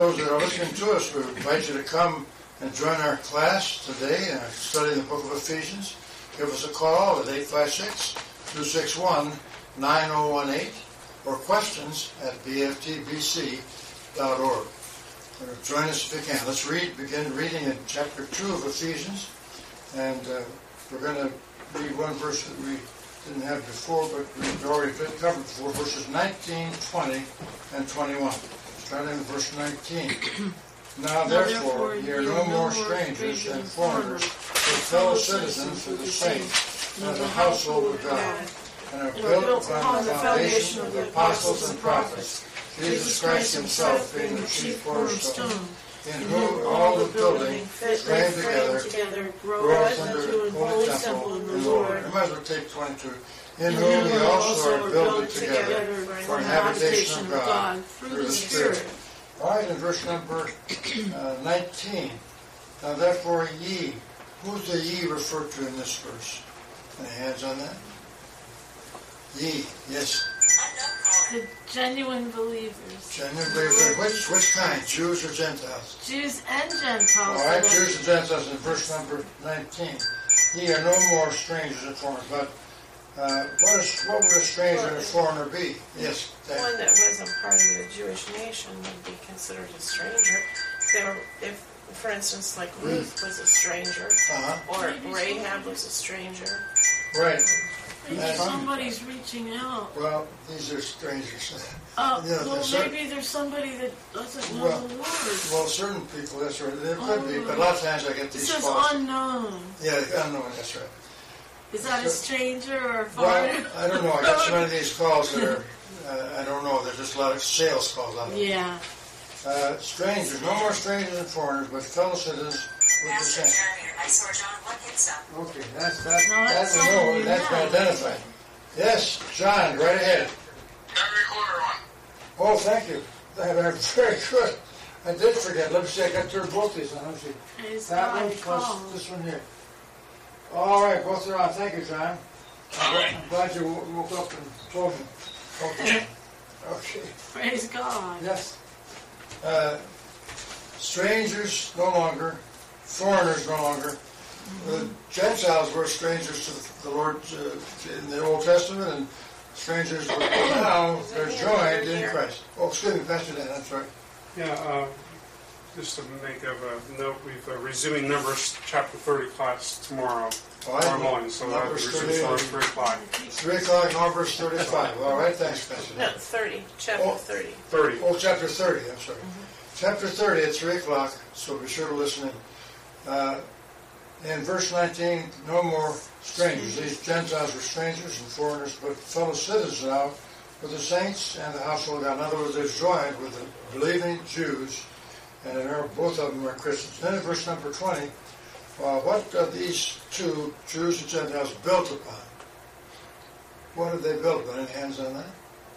Those that are listening to us, we invite you to come and join our class today, studying the book of Ephesians. Give us a call at 856-261-9018 or questions at bftbc.org. Join us if you can. Let's begin reading in chapter 2 of Ephesians, and we're going to read one verse that we didn't have before, but we've already covered before, verses 19, 20, and 21. Starting in verse 19. Now therefore, ye are no more strangers and foreigners, but fellow citizens of the saints and of the household of God, and are built upon the foundation of the apostles and prophets, Jesus Christ himself being the chief cornerstone, in whom all the building framed together groweth unto an holy temple in the Lord. I might as well take 22. In whom we also are builded together for an habitation of God through the Spirit. All right, in verse number 19. Now therefore ye, who's the ye referred to in this verse? Any hands on that? Ye, yes. The genuine believers. Genuine believers. Which kind? Jews or Gentiles? Jews and Gentiles. All right, Jews and Gentiles in verse number 19. Ye are no more strangers and foreigners, but what would a stranger and a foreigner be? Yes. One that wasn't part of the Jewish nation would be considered a stranger. If for instance, like Ruth was a stranger, or Rahab was a stranger. Right. Maybe somebody's reaching out. Well, these are strangers. Maybe there's somebody that doesn't know the Lord. Well, certain people, that's right. There could be, but a lot of times I get these calls. It says unknown. Yeah, unknown, that's right. Is that a stranger or a foreigner? Well, I don't know. I got so many of these calls that are, I don't know. There's just a lot of sales calls on them. Yeah. Strangers, no more strangers and foreigners, but fellow citizens with the saints. I saw John. What hits up? Okay, that's been identified. Yes, John, right ahead. Got the recorder on. Oh, thank you. Very good. I did forget. Let me see. I got both these on. Let me see. That one plus this one here. All right, both are on. Thank you, John. I'm glad you woke up and told me. Okay. Okay. Praise God. Yes. Strangers no longer, foreigners no longer. The Gentiles were strangers to the Lord in the Old Testament, and strangers were now they're joined in Christ. Oh, excuse me, Pastor Dan, I'm sorry. Yeah, just to make a note, we're resuming Numbers chapter 30 class tomorrow morning, so that'll be resumed 3 o'clock. 3 o'clock, Numbers 35. All right, thanks, Pastor Dan. No, 30, chapter 30. 30. Oh, chapter 30, I'm sorry. Chapter 30 at 3 o'clock, so be sure to listen in. In verse 19, no more strangers. These Gentiles were strangers and foreigners, but fellow citizens now with the saints and the household of God. In other words, they're joined with the believing Jews, and both of them are Christians. Then in verse number 20, what are these two, Jews and Gentiles, built upon? What have they built upon? Any hands on that?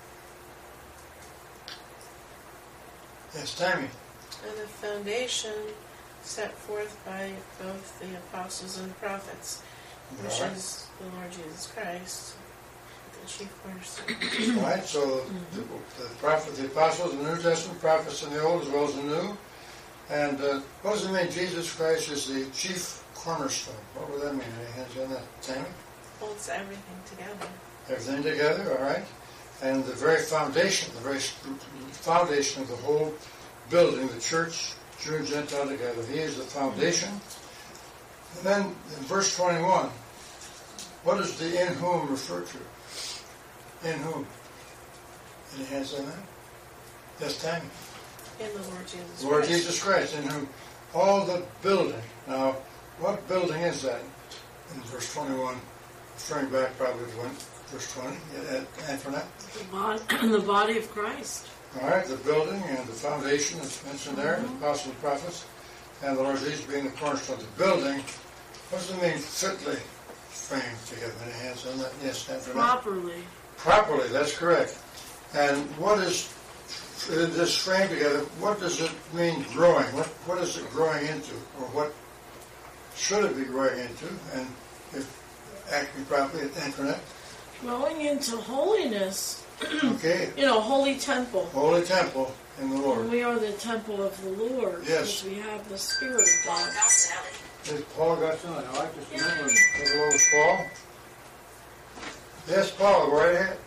Yes, Tammy. And the foundation set forth by both the apostles and prophets, which is the Lord Jesus Christ, the chief cornerstone. All right, so the apostles in the New Testament, prophets in the Old as well as the New. And what does it mean Jesus Christ is the chief cornerstone? What would that mean? Any hands on that? Tammy? Holds everything together. Everything together, all right. And the very foundation of the whole building, the church, Jew and Gentile together. He is the foundation. And then in verse 21, what does the in whom refer to? In whom? Any hands on that? Yes, Tammy. In the Lord Jesus Christ. Lord Jesus Christ, in whom all the building. Now, what building is that? In verse 21, referring back probably to verse 20, Antoinette? The body of Christ. All right, the building and the foundation is mentioned there, the apostles and prophets, and the Lord Jesus being the cornerstone. The building, what does it mean fitly framed together? Any hands on that? Yes, Antoinette? Properly. Properly, that's correct. And what is this framed together? What does it mean growing? What is it growing into? Or what should it be growing into? And if acting properly, Antoinette? Growing into holiness. Okay. Holy temple. Holy temple. in the Lord. And we are the temple of the Lord. Yes. Because we have the Spirit of Paul God. Gastinelli. Yes, Paul got something. I like this number. Take a look, Paul. Yes, Paul, go right ahead.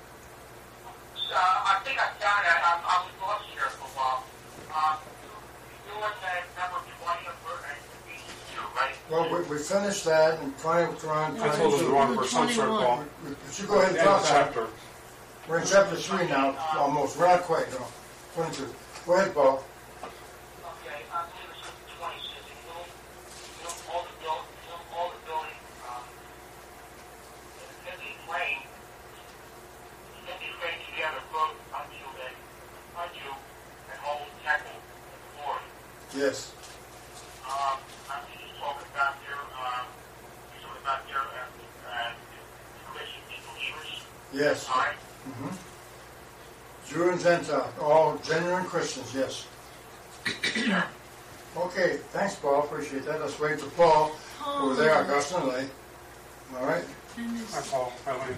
I think I got it. I was lost here for a while. You were at number 20 of Ephesians 2, right? Well, we finished that and trying to run. I told him the wrong verse. I'm sorry, Paul. But you go ahead and End of talk. Adam. chapter. We're in chapter 3 now, almost. We're not quite, no. 22. Go ahead, Paul. Okay, I believe it's 20 says, all the building, can be framed together both unto an whole temple of the Lord. Yes. I'm just talking about their Christian believers. Yes. All right. Mm-hmm. Jew and Gentile, all genuine Christians, yes. Okay, thanks, Paul. Appreciate that. Let's wait for Paul over there, Augustine Lake. All right. And his, Hi, Paul. Hi, Lane.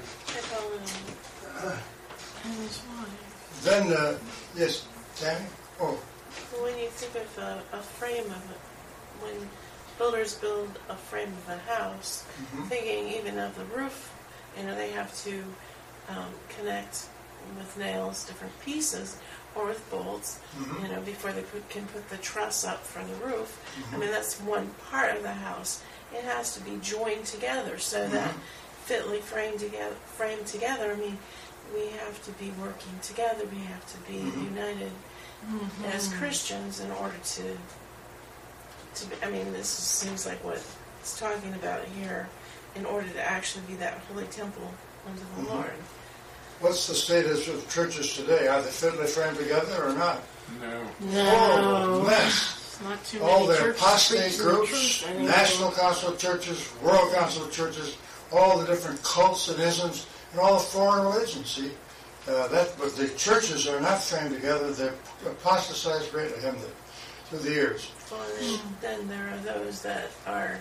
and his wife. Then, yes, Tammy? Oh, When you think of a frame of it, when builders build a frame of a house, thinking even of the roof, they have to connect with nails different pieces or with bolts, before they can put the truss up for the roof. I mean, that's one part of the house. It has to be joined together so that fitly framed together. I mean, we have to be working together. We have to be united as Christians in order to be, I mean, this seems like what it's talking about here, in order to actually be that holy temple unto the Lord. what's the status of churches today? Are they fitly framed together or not? No. Mess. Not too All many the churches apostate preaching the groups, truth anymore. National Council of Churches, World Council of Churches, all the different cults and isms, and all the foreign religions, see? But the churches are not framed together. They're apostatized greatly, haven't they, through the years. Well, then there are those that are,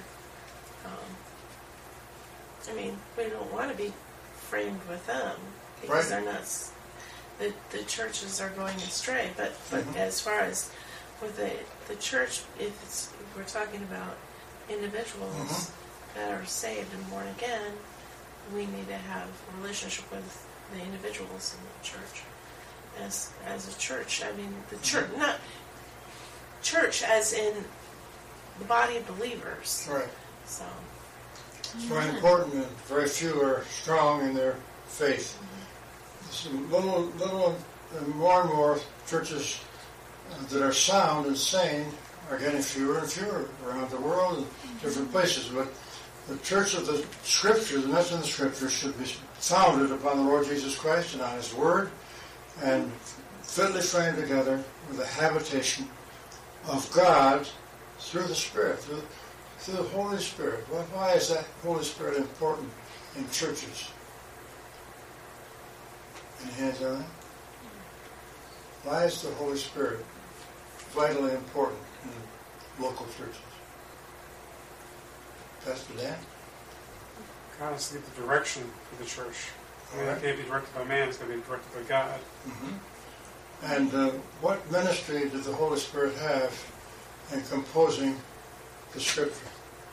I mean, we don't want to be framed with them because Right. they're not, the churches are going astray. But as far as with the church, if we're talking about individuals that are saved and born again, we need to have a relationship with the individuals in the church. As a church, I mean, the church, not church as in the body of believers. Right. So, It's very important, and very few are strong in their faith. Some little, and more churches that are sound and sane are getting fewer and fewer around the world in different places. But the church of the Scriptures, and that's in the Scriptures, should be founded upon the Lord Jesus Christ and on His Word, and fitly framed together with the habitation of God through the Spirit, through the Holy Spirit. Why is that Holy Spirit important in churches? Any hands on that? Why is the Holy Spirit vitally important in local churches? Pastor Dan? God has to give the direction for the church. I mean, it can't be directed by man, it's going to be directed by God. And what ministry did the Holy Spirit have in composing the Scripture?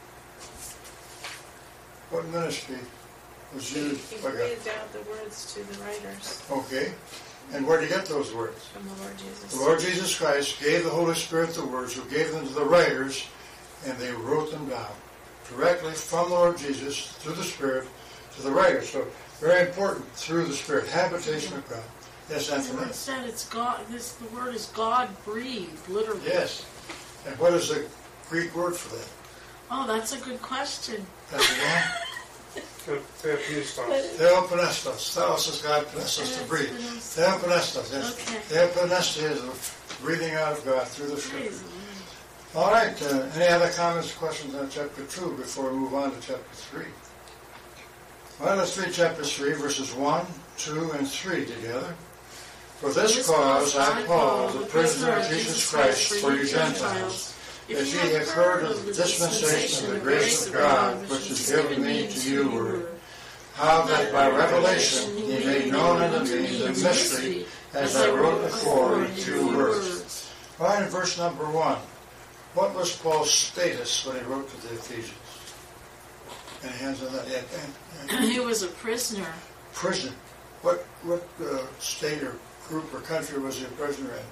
What ministry was he used by God? breathed out the words to the writers Okay. And where did he get those words? from the Lord Jesus. The Lord Jesus Christ gave the Holy Spirit the words, who gave them to the writers, and they wrote them down directly from the Lord Jesus through the Spirit to the writers. So very important, through the Spirit, habitation of God. Yes, Anthony. It said it's God. The word is God breathed, literally. Yes. And what is the Greek word for that? Oh, that's a good question. Pastor Dan? Theopneustos. Theopneustos. Theos is God, pneustos to breathe. Theopneustos. Yes. Okay. Theopneustos is the breathing out of God through the Scripture. Praise the Lord. All right. Any other comments or questions on chapter 2 before we move on to chapter 3? Well, let's read chapter 3, verses 1, 2, and 3 together. For this cause I, Paul, the prisoner of Jesus Christ, for you Gentiles, as ye have heard of the dispensation of the grace of God, which is given me to you, how that by revelation he made known unto me the mystery as I wrote before in few words. All right, in verse number 1. What was Paul's status when he wrote to the Ephesians? Any hands on that? Yeah. He was a prisoner. Prisoner. What state or group or country was he a prisoner in?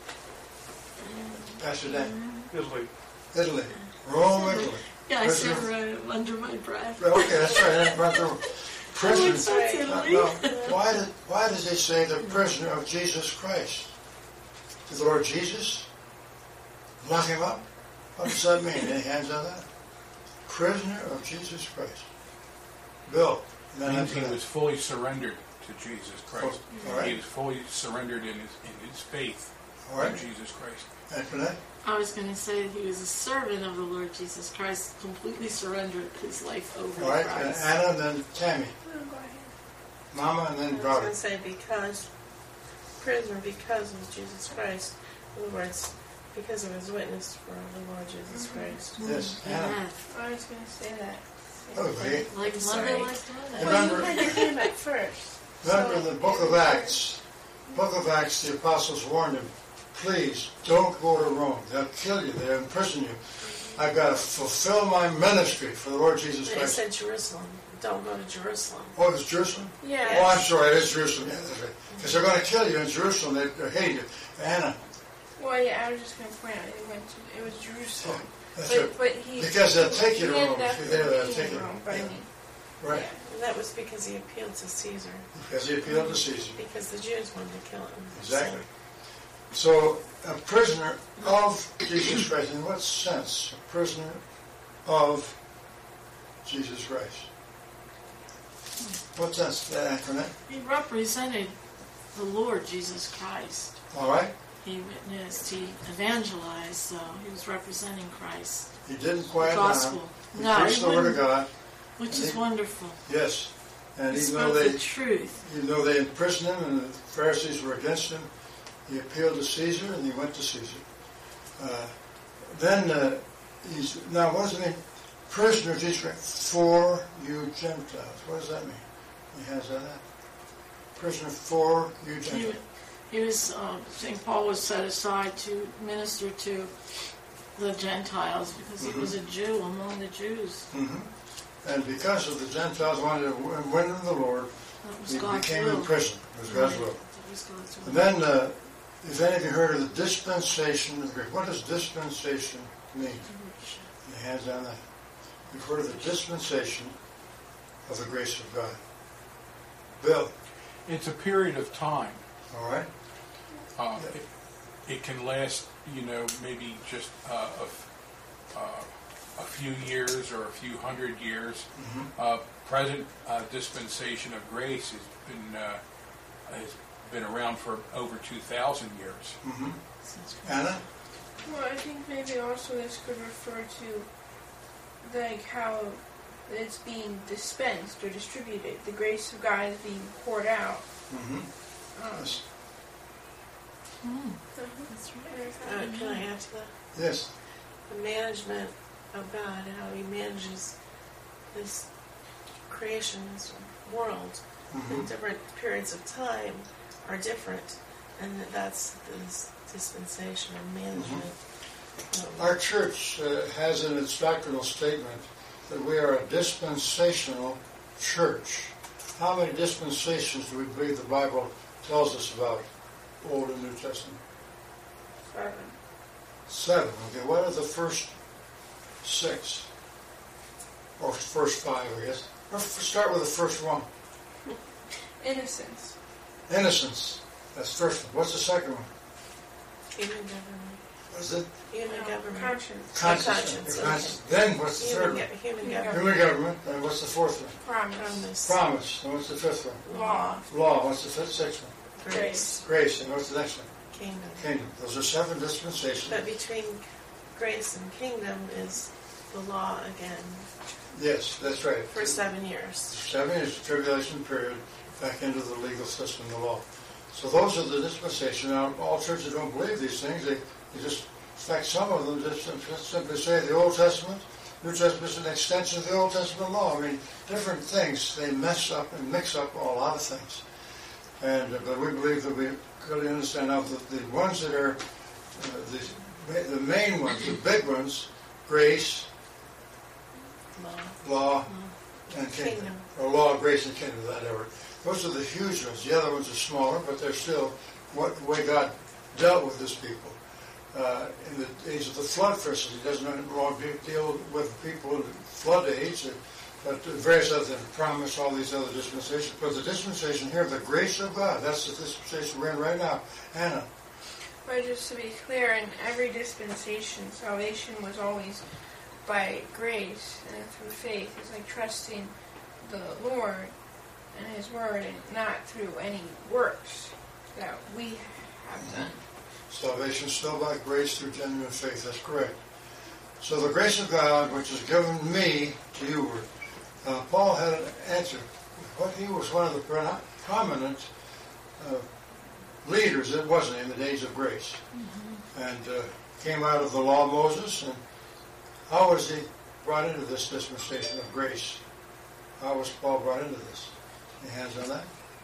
Pastor Dan? Italy. Rome, Italy. Yeah, I said right under my breath. Okay, that's right. I didn't run through. Prisoner. Italy. No. Why does he say the prisoner of Jesus Christ? To the Lord Jesus? Lock him up? What does that mean? Any hands on that? Prisoner of Jesus Christ. Bill. Means he was fully surrendered to Jesus Christ. All right. He was fully surrendered in his faith All right. in Jesus Christ. Antoinette? I was going to say that he was a servant of the Lord Jesus Christ, completely surrendered his life over All right. to And Christ. Anna and then Tammy. Oh, go ahead. Mama and then I was daughter. going to say prisoner because of Jesus Christ. In other words, because of his witness for the Lord Jesus Christ. Yes, Anna. Amen. I was going to say that. Okay. Like Sorry. mother, like mother. Remember- Well, you had your hand up first. Remember in the book of Acts, the apostles warned him, please don't go to Rome. They'll kill you. They'll imprison you. I've got to fulfill my ministry for the Lord Jesus They Christ. said Jerusalem. Don't go to Jerusalem. Oh, it's Jerusalem? Yeah. Oh, I'm sorry, it is Jerusalem. Yeah, that's right. Because they're going to kill you in Jerusalem. They hate you. Anna. Well, yeah, I was just going to point out it was Jerusalem. That's right. But he Because they'll take you to he Rome. ended up If you're there, they'll being take in you. Rome, but I Yeah. mean, Right. And that was because he appealed to Caesar. Because he appealed to Caesar. Because the Jews wanted to kill him. Exactly. So, a prisoner of Jesus Christ. In what sense? A prisoner of Jesus Christ. What sense? Antoinette? He represented the Lord Jesus Christ. All right. He witnessed, he evangelized, so he was representing Christ. He didn't The quiet down. gospel. He No, preached he the word of wouldn't, God. which And is he- wonderful. Yes. And He even though spoke they, the truth. even though they imprisoned him and the Pharisees were against him, he appealed to Caesar and he went to Caesar. He's now. What does it mean? Prisoner of Jesus Christ for you Gentiles. What does that mean? He has that. Prisoner for you He, Gentiles. he was, St. Paul was set aside to minister to the Gentiles because he was a Jew among the Jews. Mm-hmm. And because of the Gentiles wanted to win them the Lord, That was he God's became will. in prison. It was God's will. That was God's will. And then, if any of you heard of the dispensation of grace, what does dispensation mean? Any hands on that? You've heard of the dispensation of the grace of God. Bill, It's a period of time. all right? It can last, maybe just a few years or a few hundred years. Present dispensation of grace has been around for over 2,000 years. Mm-hmm. Anna? well, I think maybe also this could refer to like how it's being dispensed or distributed. The grace of God is being poured out. Mm-hmm. Yes. That's right. Can I add to that? Yes. The management of God, how he manages this creation, this world, in different periods of time are different. And that's this dispensation or management. Our church has in its doctrinal statement that we are a dispensational church. How many dispensations do we believe the Bible tells us about, Old and New Testament? 7. Okay, what are the first 6? Or first 5, I guess. Or start with the first one. Innocence. Innocence. That's the first one. What's the second one? Human government. What is it? Human government. Conscience. Conscience. Conscience, Then what's the third one? Human government. Human government. And what's the fourth one? Promise. Promise. And what's the fifth one? Law. Law. What's the sixth one? Grace. Grace. And what's the next one? Kingdom. Kingdom. Those are 7 dispensations. But between grace and kingdom is the law again Yes, that's right. for 7 years. 7 years, the tribulation period, back into the legal system, the law. So those are the dispensations. Now, all churches don't believe these things. They just, in fact, some of them just simply say the Old Testament, New Testament is an extension of the Old Testament law. I mean, different things. They mess up and mix up a lot of things. But we believe that we clearly understand now that the ones that are the main ones, the big ones, grace, law, and kingdom. Or law, grace, and kingdom, that order. Those are the huge ones. The other ones are smaller, but they're still the way God dealt with his people. In the days of the flood, for instance, he doesn't deal with people in the flood age, but various other promise, all these other dispensations. But the dispensation here, the grace of God, that's the dispensation we're in right now. Hannah. But just to be clear, in every dispensation, salvation was always by grace and through faith. It's like trusting the Lord and his word, and not through any works that we have done. Salvation still by grace through genuine faith. That's correct. So the grace of God, which is given me to you, Paul had an answer. He was one of the prominent leaders, it wasn't in the days of grace, and came out of the law of Moses. And how was he brought into this dispensation of grace? How was Paul brought into this? Any hands on that?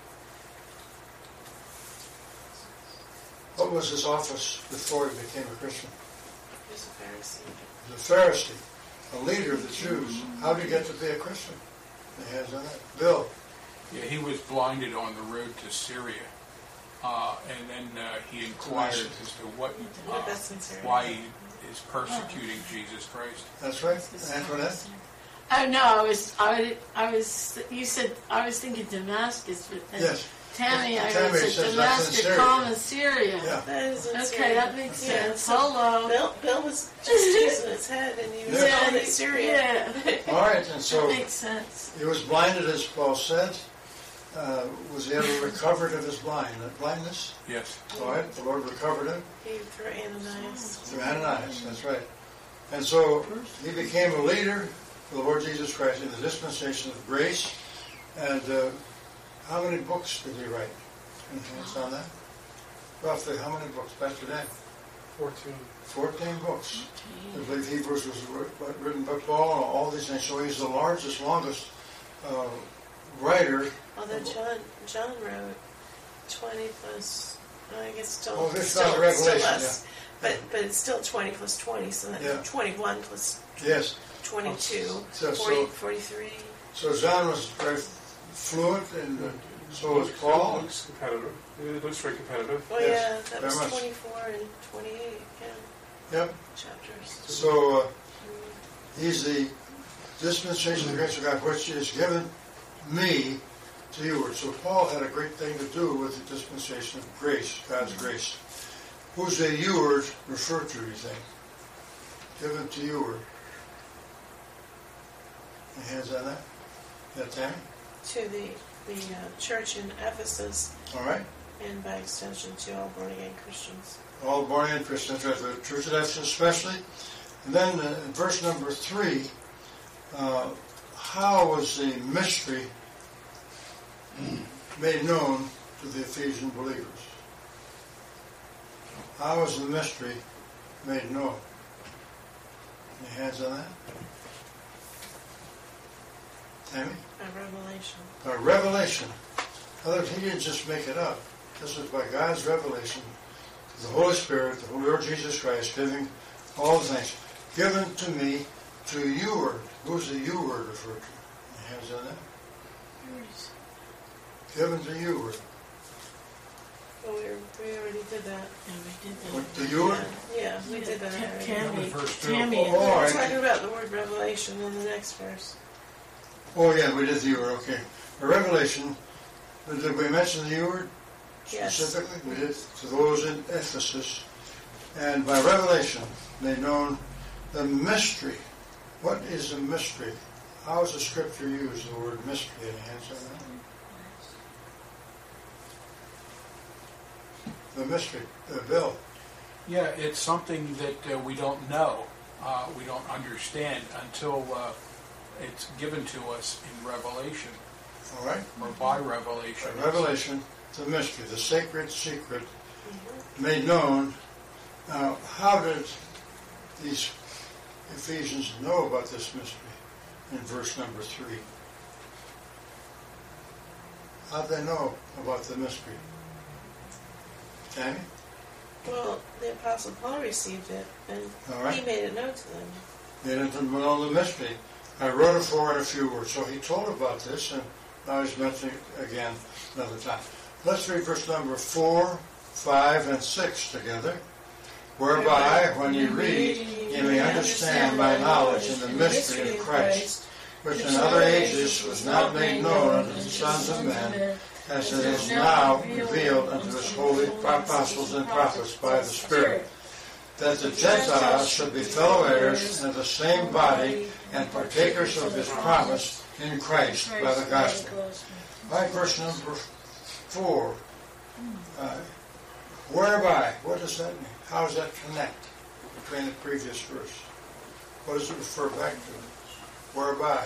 What was his office before he became a Christian? He was a Pharisee. He was a Pharisee, a leader of the Jews. How did he get to be a Christian? Any hands on that? Bill. Yeah, he was blinded on the road to Syria, and then he inquired as to why he is persecuting Jesus Christ. That's right, Antoinette. Oh no, I was. You said I was thinking Damascus, but then Yes. Tammy, I Tammy said says that's in Damascus, Syria. comma Syria. Yeah. That is in Okay, Syria. that makes Yeah, sense. so Hello. Bill was just using his head, and he was calling it Syria. Yeah, All right, and that so makes sense. he was blinded, as Paul said. Was he ever recovered of his blindness? Yes. All right, the Lord recovered him. He through Ananias. Through Ananias, that's right. And so he became a leader for the Lord Jesus Christ in the dispensation of grace. And how many books did he write? Any hands on that? Roughly how many books, Pastor Dan? 14. 14 books. I believe Hebrews was written by Paul and all these things. So he's the largest, longest writer. Although John wrote 20 plus, I guess still, Oh, this is still, not Revelation, still less. But it's still 20 plus 20, so that's Yeah. 21 plus Yes. 22, So- 40, 43. So John was very fluent, and so was Paul. It looks competitive. It looks very competitive. Well, Yes, yeah, that very was much. 24 and 28, Yep. chapters. So he's the dispensation of the grace of God, which is given me to you. So Paul had a great thing to do with the dispensation of grace, God's grace. Who's the you word referred to, you think? Given to you word. Any hands on that? Yeah, Tammy? To the church in Ephesus, All right. and by extension to all born-again Christians. All born-again Christians, right? The church at Ephesus especially. And then in verse number 3, how was the mystery made known to the Ephesian believers? How was the mystery made known? Any hands on that? Tammy? A revelation. By revelation. In other words, he didn't just make it up. This was by God's revelation. The Holy Spirit, the Lord Jesus Christ, giving all the things. Given to me, to you word. Who's the you word referred to? Any hands on that? Given to you word. Well, we already did that. Yeah, we did that. What, the you word? Yeah, we did that already. Tammy, Verse two. Tammy, Oh, all We're right. talking about the word revelation in the next verse. Oh, yeah, we did the you word, okay. A revelation, did we mention the you word Yes. specifically? We did to those in Ephesus. And by revelation, made known the mystery. What is a mystery? How does the scripture use the word mystery? Any hands on that? The mystery. Bill. Yeah, it's something that we don't know, we don't understand until it's given to us in Revelation, All right? or by revelation. By revelation, the mystery, the sacred secret made known. Now, how did these Ephesians know about this mystery in verse number 3? How'd they know about the mystery? Tammy? Well, the Apostle Paul received it, and All right. he made a note to them. They didn't know the mystery. I wrote it for in a few words. So he told about this, and now he's mentioning it again another time. Let's read verse number 4, 5, and 6 together. Whereby, when you read, you may understand my knowledge in the mystery of Christ, which in other ages was not made known unto the sons of men, as it is now revealed unto his holy apostles and prophets by the Spirit, that the Gentiles should be fellow heirs in the same body and partakers of his promise in Christ by the gospel. All right, verse number 4. Whereby, what does that mean? How does that connect between the previous verse? What does it refer back to? Whereby?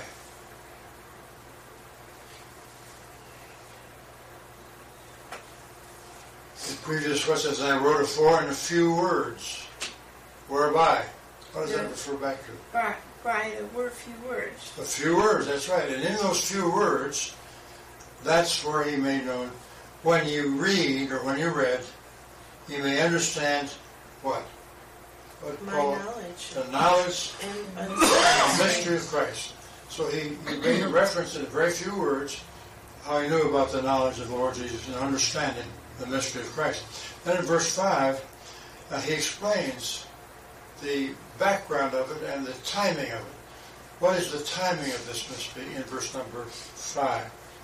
The previous verse says, I wrote it for in a few words. Whereby? What does that refer back to? By the word, few words. A few words, that's right. And in those few words, that's where he made known. When you read, or when you read, you may understand what? What My Paul, knowledge. the knowledge And and the mystery of Christ. So he made a reference in very few words how he knew about the knowledge of the Lord Jesus and understanding the mystery of Christ. Then in verse 5, he explains the background of it and the timing of it. What is the timing of this mystery in verse number 5?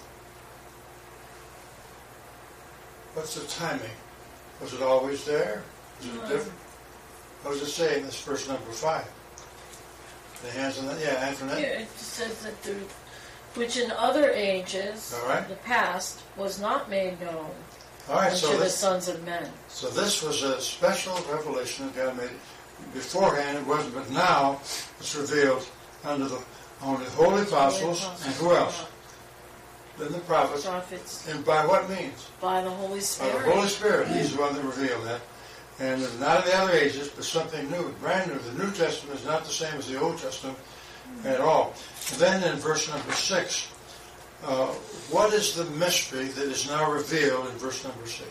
What's the timing? Was it always there? Was it different? What does it say in this verse number 5? The hands on that? Yeah, Antoinette? Here it says that which in other ages, All right. the past, was not made known All right, unto the sons of men. So this was a special revelation that God made. Beforehand it wasn't, but now it's revealed under the holy apostles, and who else? Then the prophets. And by what means? By the Holy By Spirit. the Holy Spirit. He's the one that revealed that. And not in the other ages, but something new, brand new. The New Testament is not the same as the Old Testament at all. And then in verse number 6, what is the mystery that is now revealed in verse number 6?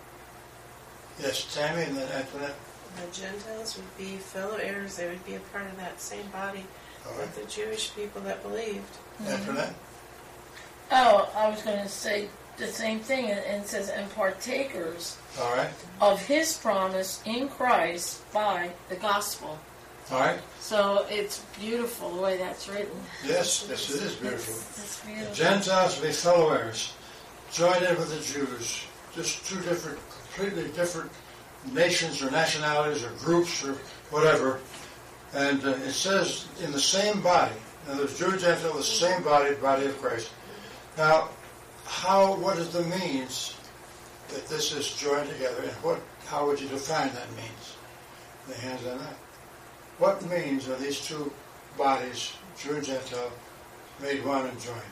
Yes, Tammy, and then Antoinette. the Gentiles would be fellow heirs. They would be a part of that same body All with right. the Jewish people that believed. Antoinette? Oh, I was going to say the same thing, and it says, and partakers All right. of his promise in Christ by the gospel. All right. So it's beautiful the way that's written. Yes, yes, it is beautiful. It's The beautiful. Gentiles will be fellow heirs, joined in with the Jews, just two different, completely different nations or nationalities or groups or whatever. And it says in the same body. Now, there's Jew and Gentile, the same body, the body of Christ. Now, what is the means that this is joined together, and how would you define that means? The hands on that. What means are these two bodies, Jew and Gentile, made one and joined?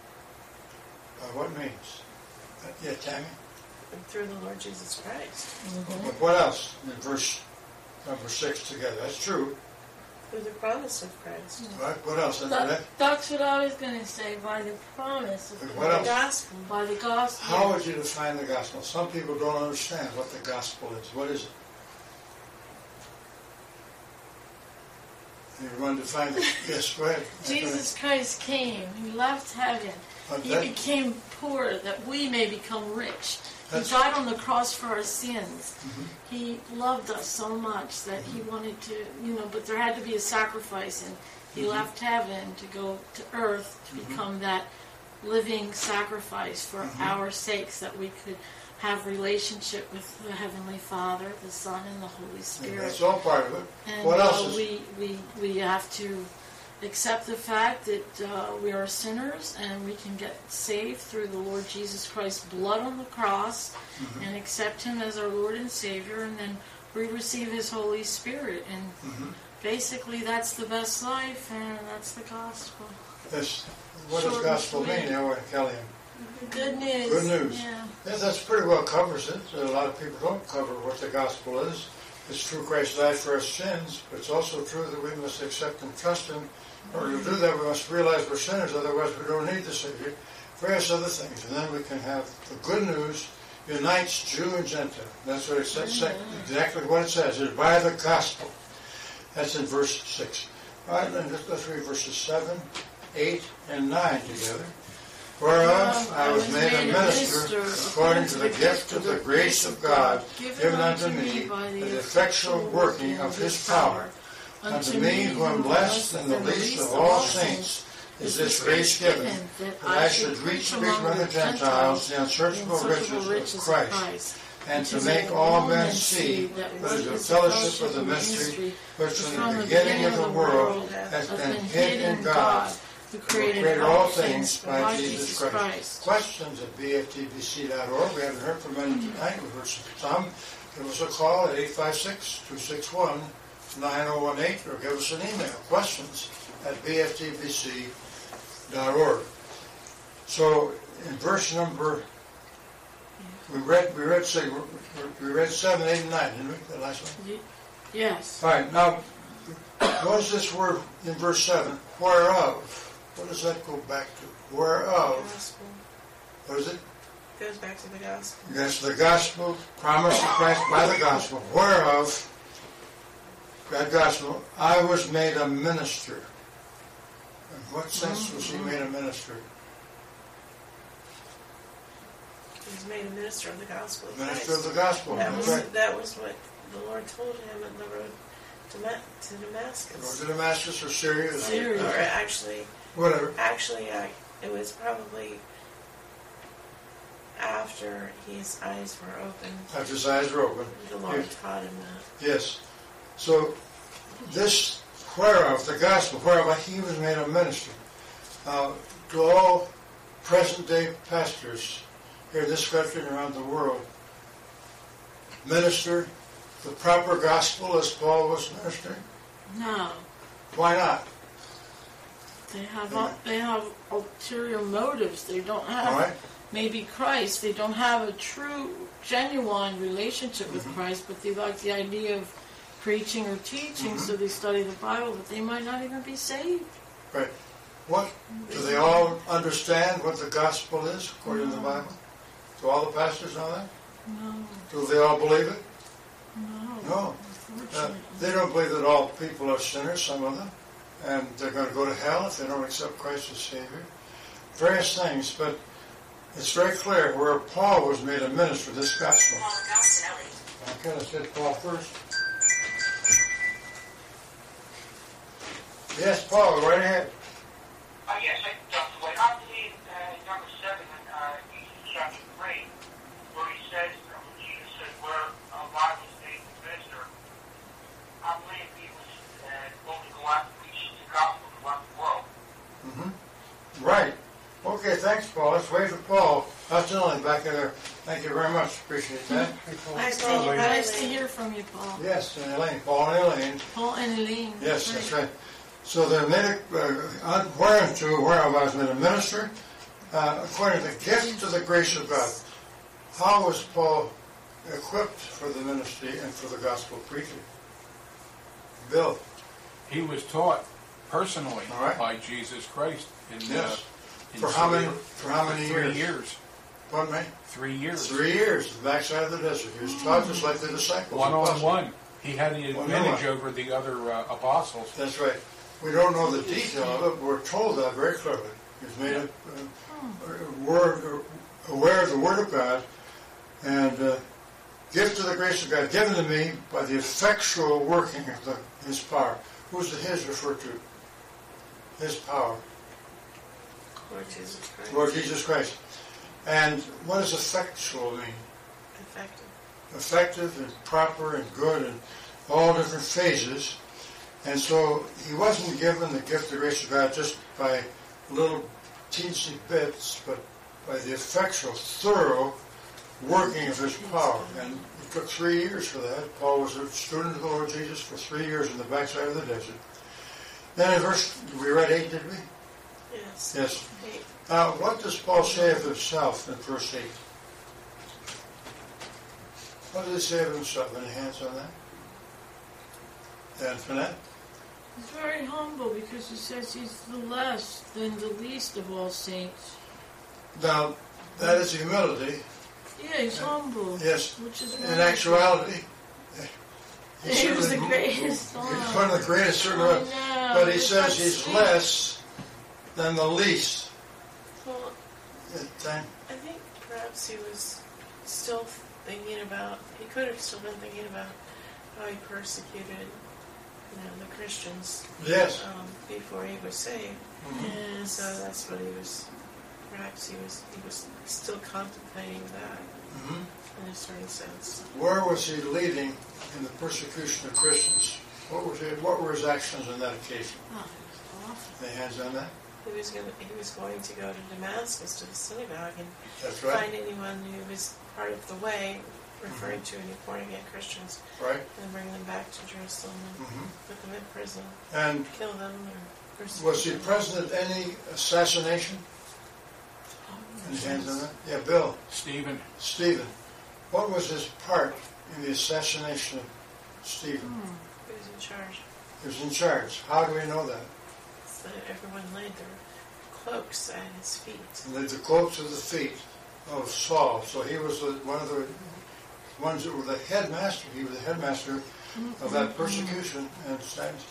What means? Yeah, Tammy? And through the Lord Jesus Christ. But what else in verse number 6 together? That's true. Through the promise of Christ. Right? What else? That's what I was going to say, by the promise of What The else? gospel. by the gospel. How would you define the gospel? Some people don't understand what the gospel is. What is it? Everyone define it. Yes, go ahead. Jesus Christ came. He left heaven. He Okay. became poor that we may become rich. He That's- died on the cross for our sins. Mhm. He loved us so much that he wanted to, but there had to be a sacrifice, and he left heaven to go to earth to become that living sacrifice for our sakes, that we could have relationship with the Heavenly Father, the Son, and the Holy And Spirit. that's all part of it. And What else is we have to accept the fact that we are sinners and we can get saved through the Lord Jesus Christ's blood on the cross and accept Him as our Lord and Savior, and then we receive His Holy Spirit. And basically that's the best life, and that's the gospel. this? What Short does and gospel sweet. mean, Elwyn Kellyanne? Good news. Good news. Yeah. Yes, that's pretty well covers it. A lot of people don't cover what the gospel is. It's true Christ died for our sins, but it's also true that we must accept and trust Him. In order to do that, we must realize we're sinners, otherwise we don't need the Savior. various other things. And then we can have the good news unites Jew and Gentile. That's what it says, exactly what it says. It's by the gospel. That's in verse 6. All right, then let's read verses 7, 8, and 9 together. Whereof I was made a minister according to the gift of the grace of God given unto me by the effectual working of his power. Unto me, who am less than the least of all saints, is this grace given, that I should reach among the Gentiles the unsearchable riches of Christ, and to make all men see what is the fellowship of the mystery, which from the beginning of the world has been hid in God, who created all things by Jesus Christ. Questions at bftbc.org. We haven't heard from many tonight. We've heard some. Give us a call at 856-261-9018 or give us an email. Questions at bftbc.org. So in verse number, we read 7, 8, and 9, didn't we? The last one? Yes. All right, now, what is this word in verse 7? Whereof. What does that go back to? Whereof. Gospel. What is it? Goes back to the gospel. Yes, the gospel, promise of Christ by the gospel. Whereof, that gospel, I was made a minister. In what sense was he made a minister? He was made a minister of the gospel of Minister of Christ. the gospel. That That's was, right. that was what the Lord told him on the road to Go Damascus. to Damascus or Syria. Syria. Or actually, Whatever. it was probably after his eyes were opened. After his eyes were open. The Lord taught him that. Yes. So this whereof, the gospel, whereof he was made a minister. To all present-day pastors here in this country and around the world, minister the proper gospel as Paul was ministering? No. Why not? They have ulterior motives. They don't have All right? maybe Christ. They don't have a true, genuine relationship with Christ, but they like the idea of preaching or teaching, so they study the Bible, but they might not even be saved. Right. What? Do they all understand what the gospel is, according to the Bible? Do all the pastors know that? No. Do they all believe it? No. No. They don't believe that all people are sinners, some of them, and they're going to go to hell if they don't accept Christ as Savior. Various things, but it's very clear where Paul was made a minister of this gospel. Paul Gostinelli. Okay, let's hit Paul first. Yes, Paul, go right ahead. Yes, Dr. White. I believe number 7 in Ephesians chapter 3, where he says, Jesus said, where I was made a minister, I believe he was going to go out and preach the gospel throughout the world. Mm-hmm. Right. Okay, thanks, Paul. Let's wait for Paul. That's Elaine back there. Thank you very much. Appreciate that. Nice to meet you. Nice to hear from you, Paul. Yes, and Elaine. Paul and Elaine. Paul and Elaine. Yes, that's right. So they're made whereof I was made a minister, according to the gift of the grace of God. How was Paul equipped for the ministry and for the gospel preaching? Bill. He was taught personally All right. by Jesus Christ in Yes. in For how many Syria. years? 3 years. Pardon me? 3 years. 3 years, the backside of the desert. He was taught just like the disciples. One-on-one. He had the One-on-one. advantage over the other apostles. That's right. We don't know the detail of it, but we're told that very clearly. He's made aware of the Word of God, and gift of the grace of God given to me by the effectual working of His power. Who's the His referred to? His power. Lord Jesus Christ. Lord Jesus Christ. And what does effectual mean? Effective. Effective and proper and good and all different phases. And so he wasn't given the gift of the grace of God just by little teensy bits, but by the effectual, thorough working of his power. And it took 3 years for that. Paul was a student of the Lord Jesus for 3 years in the backside of the desert. Then in verse, we read 8, did we? Yes. Yes. 8. Now, what does Paul say of himself in verse 8? What does he say of himself? Any hands on that? Antoinette? He's very humble because he says he's the less than the least of all saints. Now, that is humility. Yeah, he's humble. Yes. Which is In wonderful. actuality, He was the certainly- greatest. He's one of the greatest, certainly. But he says he's less than the least. Well, Time. I think perhaps he was still thinking about, he could have still been thinking about how he persecuted, the Christians Yes. before he was saved. And Yes. so that's what he was, perhaps he was still contemplating that Mhm. in a certain sense. Where was he leading in the persecution of Christians? What were his actions on that occasion? Oh, it was awful. Any hands on that? He was going to go to Damascus to the synagogue and That's right. find anyone who was part of the way, referring to any born again Christians, Right. and bring them back to Jerusalem and Mhm. put them in prison, And kill them, or persecute was he them. present at any assassination? Any hands on that? Yeah, Bill. Stephen, Stephen. What was his part in the assassination of Stephen? He was in charge. He was in charge. How do we know that? So everyone laid their cloaks at his feet. And laid the cloaks at the feet of Saul. So he was one of the ones that were the headmaster. He was the headmaster of that persecution and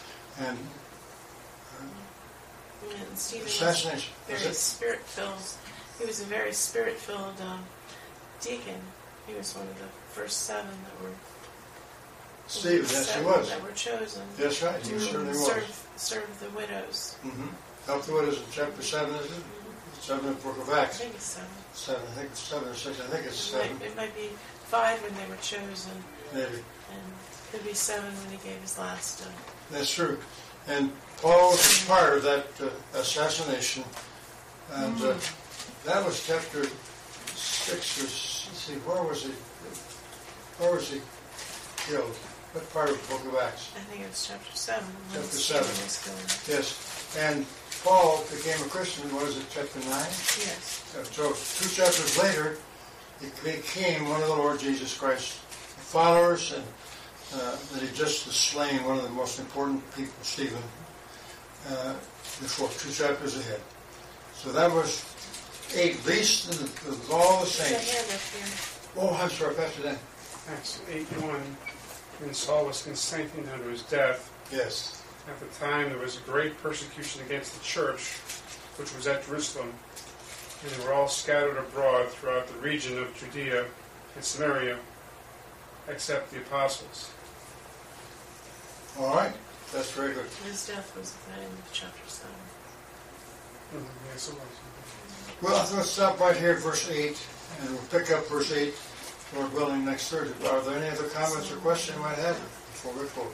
And Stephen was assassination. very spirit-filled. He was a very spirit-filled deacon. He was one of the first seven that were Stephen, yes, he was. that were chosen Yes, right. He to certainly was. serve the widows. Mm-hmm. Help the widows in chapter 7, is it? 7 in the book of I Acts. think it's seven. 7, I think it's 7 or 6. I think it's 7. It might be 5 when they were chosen, Maybe. and it could be 7 when he gave his last. That's true. And Paul was part of that assassination. And that was chapter 6 or, let's see, where was he killed? What part of the book of Acts? I think it was chapter 7. When Chapter Stephen 7. was killed. Yes. And Paul became a Christian, was it chapter 9? Yes. So 2 chapters later, he became one of the Lord Jesus Christ's followers, and that he just slain one of the most important people, Stephen, before 2 chapters ahead. So that was 8, least of all the There's a saints. hand up here. Oh, I'm sorry, Pastor Dan. Acts 8:1, when Saul was consenting unto his death, Yes. at the time there was a great persecution against the church, which was at Jerusalem, and they were all scattered abroad throughout the region of Judea and Samaria, except the apostles. All right. That's very good. His death was at the end of chapter 7. Yes, it was. Well, let's stop right here at verse 8, and we'll pick up verse 8, Lord willing, next Thursday. Are there any other comments or questions you might have before we close?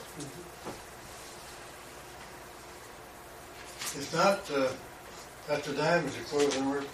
If not, Pastor Dan, would you close in word?